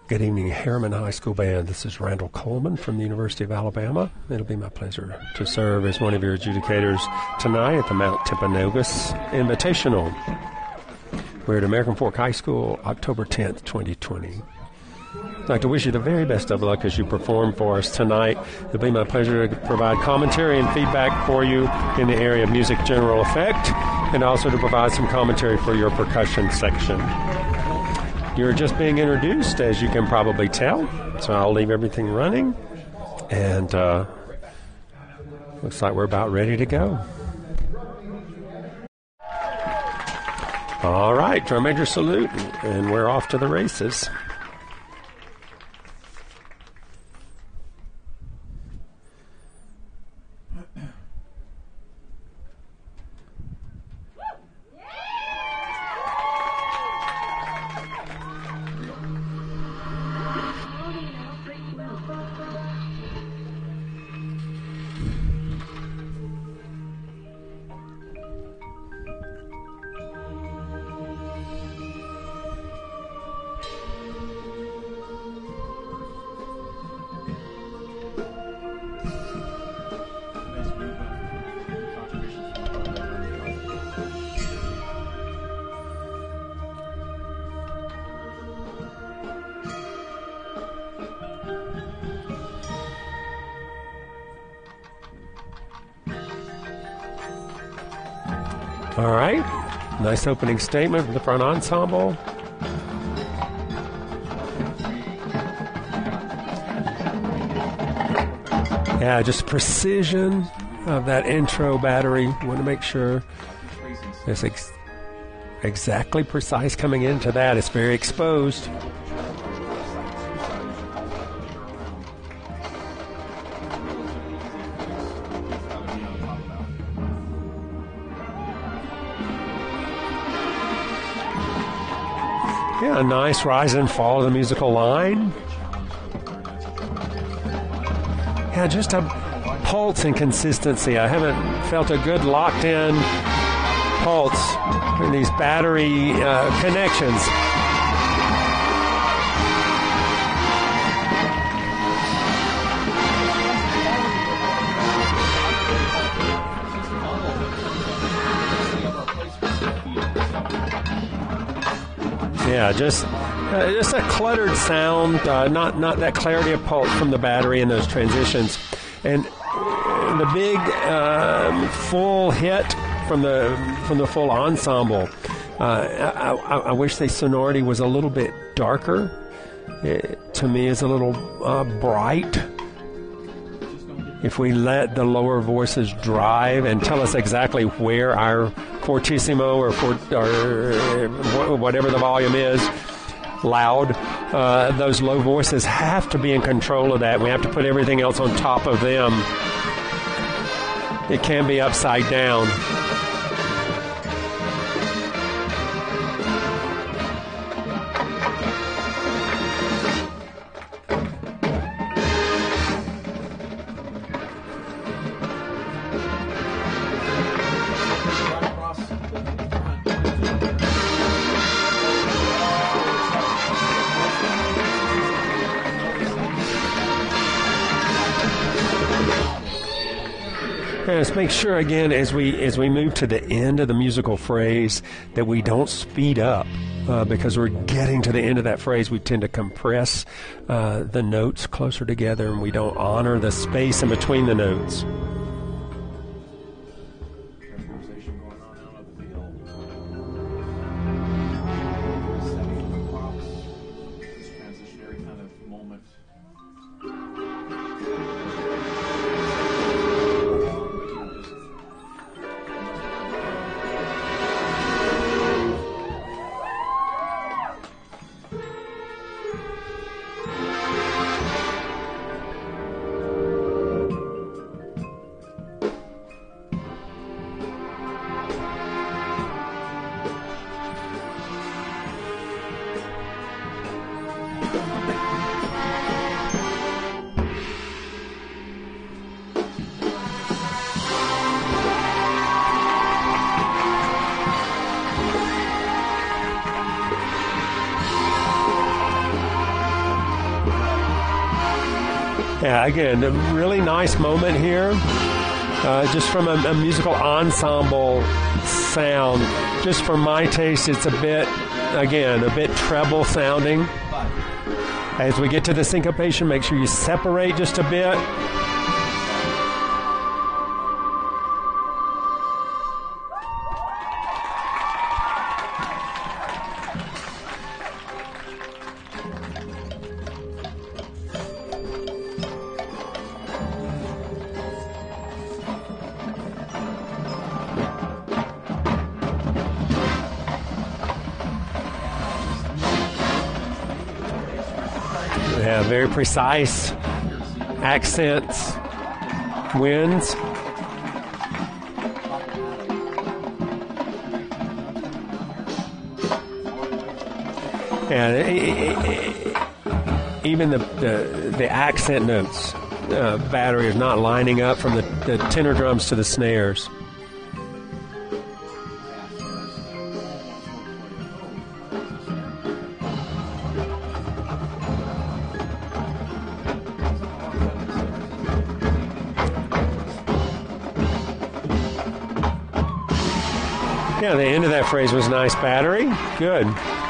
Good evening, Harriman High School Band. This is Randall Coleman from the University of Alabama. It'll be my pleasure to serve as one of your adjudicators tonight at the Mount Timpanogos Invitational. We're at American Fork High School, October 10th, 2020. I'd like to wish you the very best of luck as you perform for us tonight. It'll be my pleasure to provide commentary and feedback for you in the area of music general effect, and also to provide some commentary for your percussion section. You're just being introduced, as you can probably tell, so I'll leave everything running, and looks like we're about ready to go. All right, drum major salute, and we're off to the races. All right, nice opening statement from the front ensemble. Yeah, just precision of that intro battery. Want to make sure it's exactly precise coming into that. It's very exposed. Yeah, a nice rise and fall of the musical line. Yeah, just a pulse and consistency. I haven't felt a good locked-in pulse in these battery connections. Yeah, just a cluttered sound, not that clarity of pulse from the battery in those transitions, and the big full hit from the full ensemble. I wish the sonority was a little bit darker. It, to me, is a little bright. If we let the lower voices drive and tell us exactly where our fortissimo or whatever the volume is, loud, those low voices have to be in control of that. We have to put everything else on top of them. It can be upside down. Let's make sure again as we move to the end of the musical phrase that we don't speed up because we're getting to the end of that phrase. We tend to compress the notes closer together, and we don't honor the space in between the notes. Yeah, again, a really nice moment here. Just from a musical ensemble sound, just for my taste, it's a bit treble sounding. As we get to the syncopation, make sure you separate just a bit. Yeah, very precise accents, winds. And even the accent notes battery is not lining up from the tenor drums to the snares. Yeah, the end of that phrase was nice battery. Good.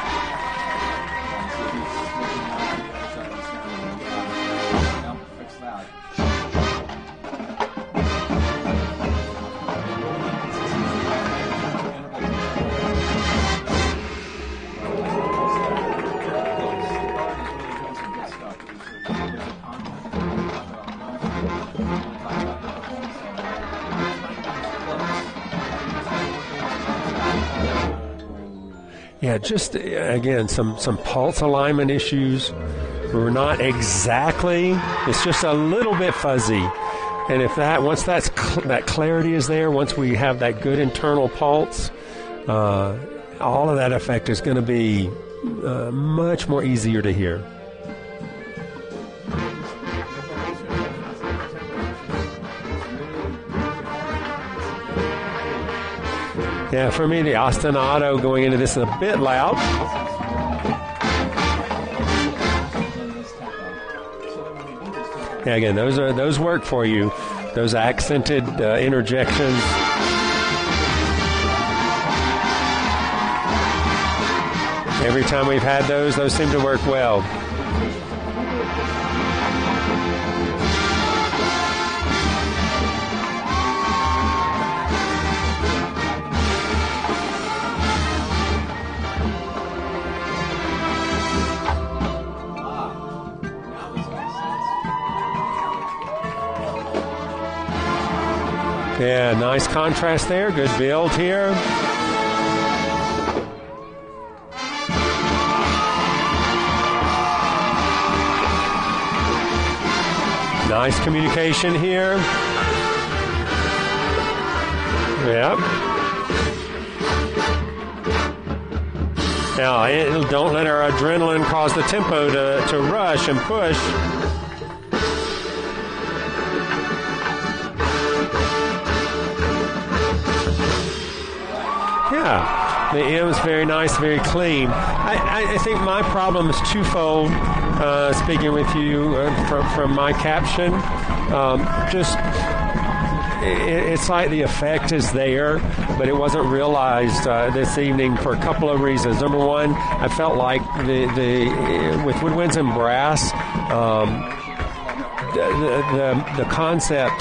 Yeah, just, again, some pulse alignment issues. We're not exactly, it's just a little bit fuzzy. And if once that clarity is there, once we have that good internal pulse, all of that effect is going to be much more easier to hear. Yeah, for me, the ostinato going into this is a bit loud. Yeah, again, those work for you. Those accented interjections. Every time we've had those seem to work well. Yeah, nice contrast there. Good build here. Nice communication here. Yep. Now, don't let our adrenaline cause the tempo to rush and push. Yeah, the M is very nice, very clean. I think my problem is twofold, speaking with you from my caption. It's like the effect is there, but it wasn't realized this evening for a couple of reasons. Number one, I felt like with woodwinds and brass, the concept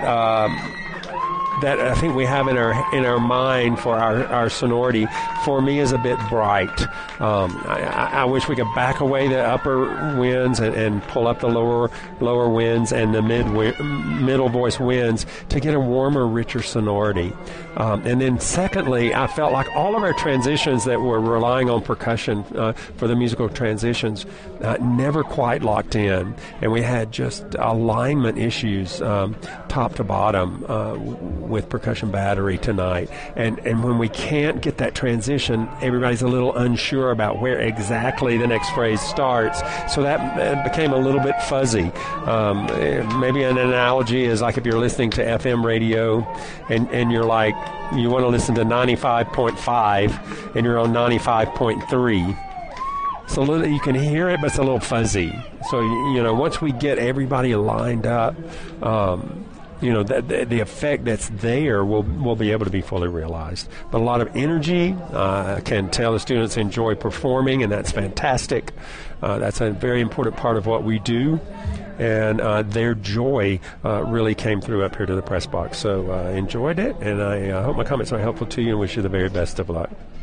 that I think we have in our mind for our sonority, for me, is a bit bright. I wish we could back away the upper winds and pull up the lower winds and the middle voice winds to get a warmer, richer sonority. And then secondly, I felt like all of our transitions that were relying on percussion for the musical transitions never quite locked in, and we had just alignment issues top to bottom with percussion battery tonight. And when we can't get that transition, everybody's a little unsure about where exactly the next phrase starts. So that became a little bit fuzzy. Maybe an analogy is like if you're listening to FM radio and you're like, you want to listen to 95.5 and you're on 95.3. it's a little, you can hear it, but it's a little fuzzy. So, once we get everybody lined up, the effect that's there will be able to be fully realized. But a lot of energy. I can tell the students enjoy performing, and that's fantastic. That's a very important part of what we do. And their joy really came through up here to the press box. So enjoyed it, and I hope my comments are helpful to you and wish you the very best of luck.